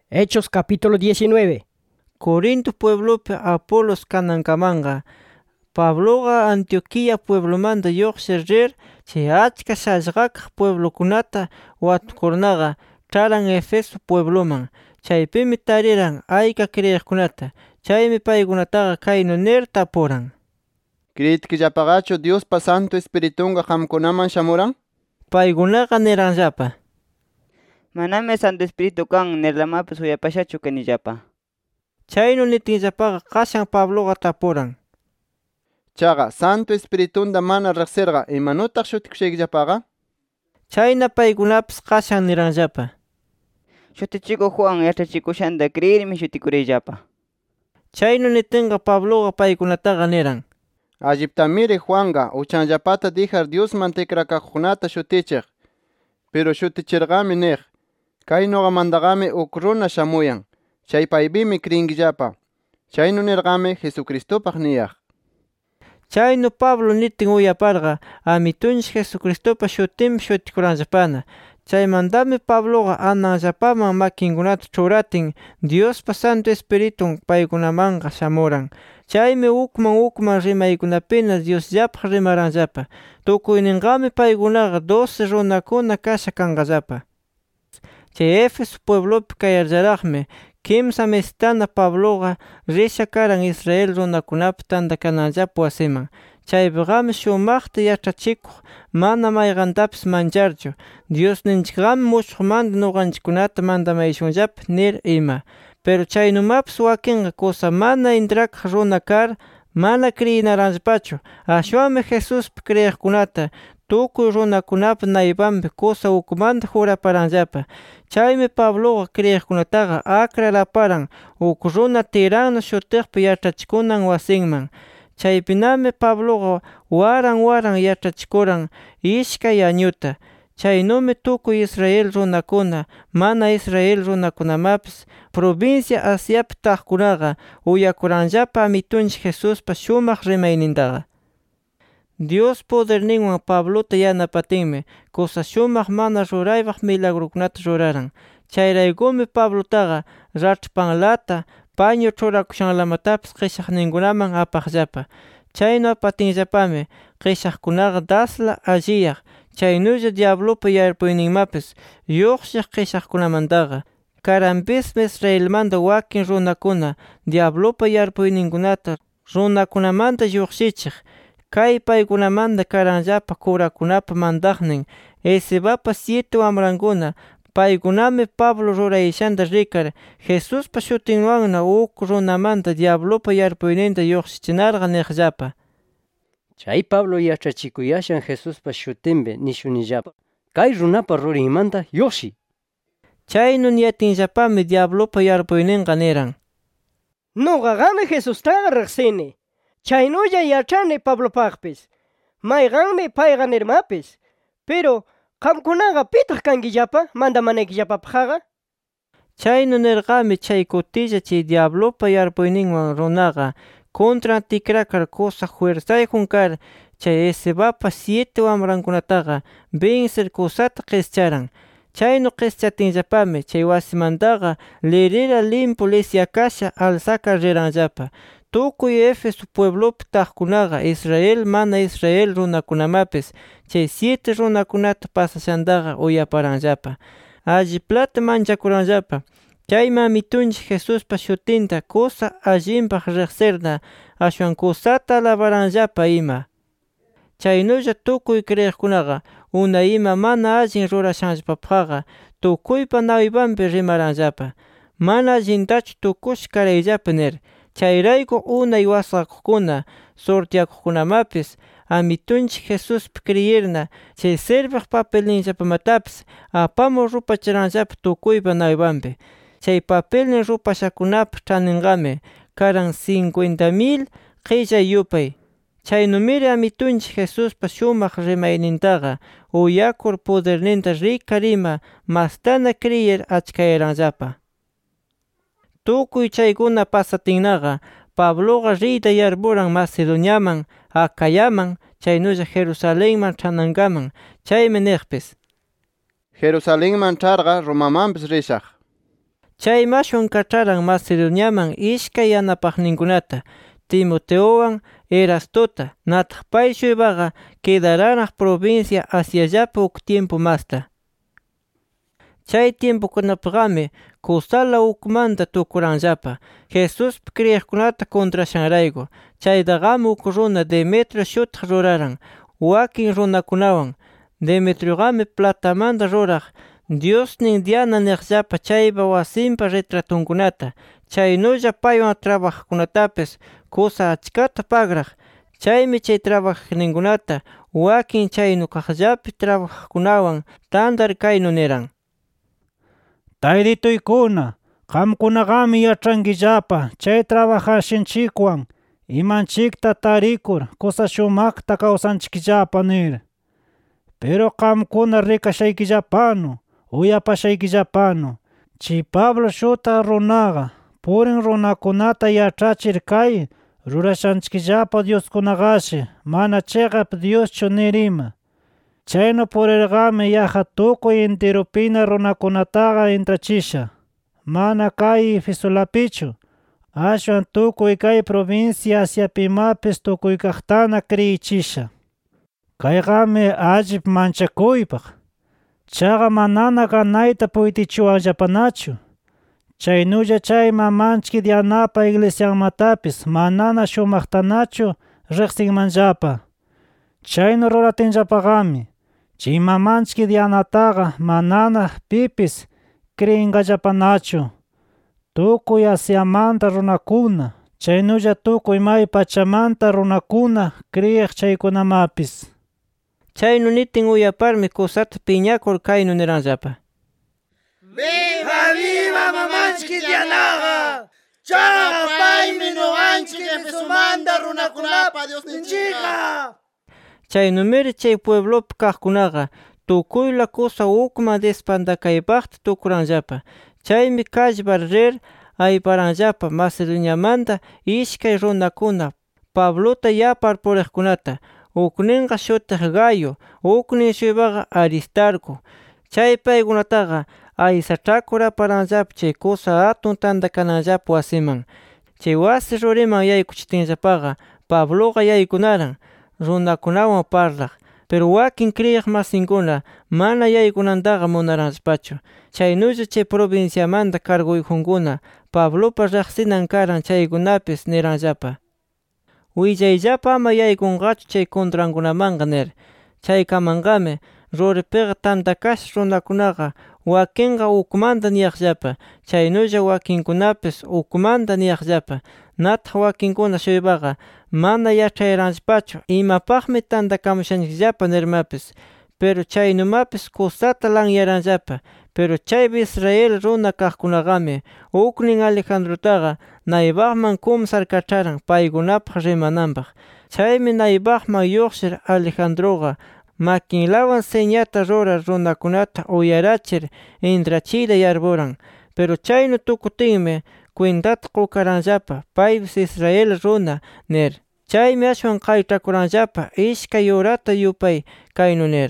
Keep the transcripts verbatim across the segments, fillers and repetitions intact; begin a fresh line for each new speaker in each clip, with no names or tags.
Hechos capítulo diecinueve.
Corinto pueblopi Apolos kanankamanga. Pabloga Antioquia pueblomanta lluqsir rir, chay achka shallqakaq pueblokunata watukurnaqa ch'aran Efeso puebloman. Chaypimi tariran ayka kriyiqkunata. Chaymi paykunataqa kaynu nir tapuran:
¿Criyidkillapaqachu Diospa Santo Espiritunqa qamkunaman shamuran?
Paykunaqa niranllapa:
Manami Santo Espíritu kan nirlamapis uyapashachu kanillapa.
Chaynu nitinllapaqa qashan Pabloqa tapuran:
Chaqa Santo Espiritunta mana riqsirqa imanutaq shutikushaykllapaqa?
Chayna paykunapis qashan niranllapa:
Shutichikuq Juan yachachikushanta kriyirmi shutikuriyllapa.
Chaynu nitinqa Pabloqa paykunataqa niran:
Alliptamiri Juanqa uchanllapata dijar Diosman tikrakakuqkunata shutichiq. Pero shutichirqami niq: Kay noqamantaqami uk runa shamuyan. Chay paybimi kriyinkillapa. Chaynu nirqami Jesucristopaq niyaq.
Chaynu Pablo nitin uyaparqa Amitunchik Jesucristopa shutinmi shutikuranllapana. Chaymantami Pabloqa ananllapaman makinkunata ch'uratin Diospa Santo Espiritun paykunamanqa shamuran. Chaymi ukman ukman rimaykunapina Diosllapaq rimaranllapa. Tukuyninqami paykunaqa doce runakuna kasha kanqallapa. Chay Efeso pueblopi kayarllaraqmi kimsa mesitana Pabloqa risha karan Israel runakunapi tantakananllapa wasiman. Chaypiqami shumaqta yachachikuq mana mayqantapis mancharchu. Diosninchikqami mushuqmanta nuqanchikkunata mantamayshunllapa nir ima. Pero chaynumapis wakinqa kusa mana intrakaq runa kar mana kriyinaranllapachu. Ashwanmi Jesuspi kriyiqkunata tukuy runakunapa naypanpi kusa ukmanta juraparanllapa. Chaymi Pabloqa kriyiqkunataqa akraraparan uk runa Tirano shutiqpi yachachikunan wasinman. Chaypinami Pabloqa waran waran yachachikuran ishkay añuta. Chaynumi tukuy Israel runakuna, mana Israel runakunamapis provincia Asiapi taqkunaqa uyakuranllapa Amitunchik Jesuspa shumaq rimaynintaqa. Dios poderninwan Pablota yanapatinmi kusa shumaq mana ruraypaq milagrukunata ruraran. Chayraykumi Pablotaqa rach'panlata paño ch'urakushanlamatapis qishaqninkunaman apaqllapa. Chaynu apatinllapami qishaqkunaqa dasla alliyaq. Chaynulla diablopa yarpuyninmapis lluqshiq qishaqkunamantaqa. Karanpismi Israelmanta wakin runakuna diablopa yarpuyninkunata runakunamanta lluqshichiq. Kay paykunamanta karanllapa kurakunapa mantaqnin Escevapa siete wamrankuna. Paykunami Pablo rurayshanta rikar Jesuspa shutinwanna uk runamanta diablopa yarpuyninta lluqshichinarqa niqllapa:
Chay Pablo yachachikuyashan Jesuspa shutinpi nishunillapa. Kay runapa ruriymanta lluqshi.
Chaynu niyatinllapami diablopa yarpuyninqa niran:
Nuqaqami Jesustaqa riqsini. Chaynulla yachani Pablopaqpis. Mayqanmi payqa nirmapis. Pero qamkunaqa pitaq kankillapa mantamanaykillapapaqqa?
Chaynu nirqami chay kutilla chay diablopa yarpuyninwan runaqa contra tikrakar kusa fuerzayjun kar chay Escevapa siete wamrankunataqa vencer kusata qischaran. Chaynu qischatinllapami chay wasimantaqa lirira limpu lisyakasha alsaka riranllapa. Tukuy Efeso pueblopi taqkunaqa Israel mana Israel runakunamapis chay siete runakunata pasashantaqa uyaparanllapa. Alliplata manchakuranllapa. Chaymi Amitunchik Jesuspa shutinta kusa allinpaq riqsirna ashwan kusata alabaranllapa ima. Chaynulla tukuy kriyiqkunaqa unay ima mana allin rurashanllapapaqqa tukuypa naypanpi rimaranllapa. Mana allintachu tukush karayllapa nir. Chayrayku unay wasqakuqkuna sortiakuqkunamapis Amitunchik Jesuspi kriyirna chay sirviq papelninllapamatapis apamur rupachiranllapa tukuypa naypanpi. Chay papelnin rupashakunapi ch'aninqami karan cincuenta mil qilla yupay. Chaynumiri Amitunchik Jesuspa shumaq rimaynintaqa uyakur poderninta rikar ima mastana kriyir achkayaranllapa. Tukuy chaykuna pasatinnaqa Pabloqa riyta yarpuran Macedoniaman, Acayaman, chaynulla Jerusalenman ch'anankaman. Chaymi niqpis:
Jerusalenman ch'arqa Romamanpis rishaq.
Chay mashwan kach'aran Macedoniaman ishkay yanapaqninkunata, Timoteowan Erastota, nataq pay shuybaqa quedaranaq provincia Asiallapi uk tiempo masta. Chay tiempokunapaqami kusala ukmanta tukuranllapa Jesuspi kriyiqkunata contrashanrayku. Chaydaqami uk runa Demetrio shutiq ruraran wakin runakunawan. Demetriogami platamanta ruraq Diosnin Diana niqllapa chaypa wasinpa retratunkunata, chaynulla paywan trabajaqkunatapis kusa achkata pagraq. Chaymi chay trabajaqninkunata wakin chaynu kaqllapi trabajaqkunawan tandar kaynu niran:
Taydituykuna, qamkunaqami yach'ankillapa chay trabajashanchikwan imanchikta tarikur kusa shumaqta kawsanchikllapa nir. Pero qamkuna rikashaykillapanu, uyapashaykillapanu, chay Pablo shutaq runaqa purin runakunata yach'achir kay rurashanchikllapa dioskunaqashi mana chiqap dioschu nir ima. Chaynu purirqami yaqa tukuy enteropina runakunataqa intrachisha, mana kay Efesolapichu, ashwan tukuy kay provincia Asiapimapis tukuy kaqtana kriyichisha. Kayqami allip manchakuypaq, chaqa manana ganayta puytichiwanllapanachu. Chaynulla chay mamanchik Dianapa iglesianmatapis manana shumaqtanachu riqsinmanllapa. Chaynu ruratinllapaqami chay mamanchik Dianataqa manana pipis kriyinqallapanachu. Tukuy Asiamanta runakuna, chaynulla tukuy may pachamanta runakuna kriyiq chaykunamapis.
Chaynu nitin uyaparmi kusata piñakur kaynu niranllapa:
¡Viva, viva mamanchik Dianaqa! ¡Chaqa paymi nuqanchik Efesumanta runakunapa Diosninchikqa!
Chaynumiri chay pueblopi kaqkunaqa tukuyla kusa ukman despandakaypaqta tukuranllapa. Chaymi kallpar rir ayparanllapa Macedoniamanta ishkay runakuna Pablota yapar puriqkunata. Ukninqa shutiq Gayo, uknin shuybaqa Aristarco. Chay paykunataqa aysach'akur aparanllapa chay kusa atun tandakananllapa wasiman. Chay wasi ruriman yaykuchitinllapaqa Pabloqa yaykunaran runakunawan parlaq, pero wakin kriyiq masinkuna mana yaykunantaqa munaranllapachu. Chaynulla chay provinciamanta karguyjunkuna Pablopa riqsinan karan chaykunapis niranllapa: Willayllapa ama yaykunqachu chay contrankunamanqa nir. Chaykamanqami ruripiqa tantakash runakunaqa wakinqa ukmanta niyaqllapa, chaynulla wakinkunapis ukmanta niyaqllapa. Nataq wakinkuna shuybaqa mana yach'ayranllapachu imapaqmi tantakamushanchikllapa nirmapis, pero chaynumapis kusata lanyaranllapa. Pero chaypi Israel runa kaqkunaqami uknin Alejandrotaqa naybaqman kumsar kach'aran paykunapaq rimananpaq. Chaymi naybaqman lluqshir Alejandroqa makinlawan señata rurar runakunata uyarachir intrachiyta yarpuran. Pero chaynu tukutinmi cuentata qukaranllapa paypis Israel runa nir. Chaymi ashwan qaych'akuranllapa ishkay urata yupay kaynu nir: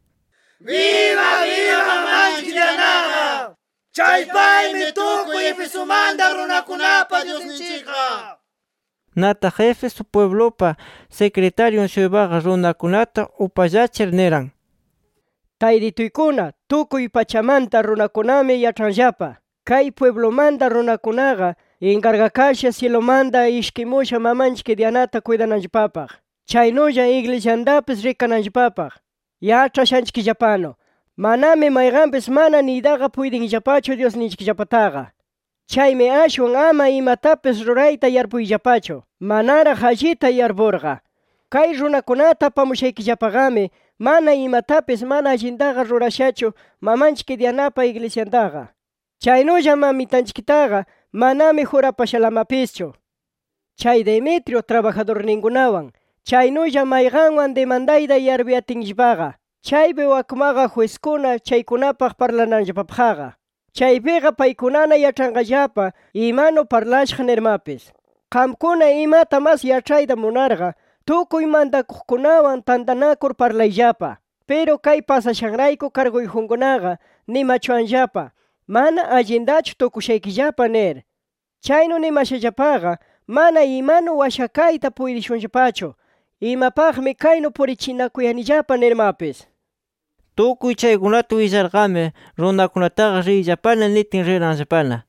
¡Viva, viva mamanchik Dianaqa! Chay paymi tukuy Efesumanta runakunapa Diosninchikqa.
Nataq Efeso pueblopa secretarion shuybaqa runakunata upallachir niran:
Taydituykuna, tukuy pachamanta runakunami yach'anllapa. Kay pueblomanta runakunaqa encargakasha cielomanta ishkimusha mamanchik Dianata cuidananllapapaq. Chaynulla iglesiantapis rikananllapapaq. Yach'ashanchikllapano, manami mayqanpis mana niytaqa puydinllapachu Diosninchikllapataqa. Chaymi ashwan ama imatapis rurayta yarpuyllapachu, manaraq allita yarpurqa. Kay runakunata apamushaykillapaqami mana imatapis mana allintaqa rurashachu mamanchik Dianapa iglesiantaqa. Chaynulla mamitanchiktaqa manami jurapashalamapischu. Chay Demetrio trabajadorninkunawan, chaynulla mayqanwan demandayta yarbiatinllapaqa, chaypi wakmaqa juezkuna chaykunapaq parlananllapapaqqa. Chaypiqa paykunana yach'anqallapa imanu parlashqa nirmapis. Qamkuna imata mas yach'ayta munarqa tukuy mantakuqkunawan tantanakur parlayllapa. Pero kay pasashanrayku karguyjunkunaqa nimachuanllapa. mana allindachu tukushaykillapa nir. Chaynu nimashallapaqa mana imanu washakayta puydishunllapachu. Imapaqmi kaynu purichinakuyanillapa nirmapis.
Tukuy chaykunata willarqami runakunataqa riyllapana nitin riranllapana.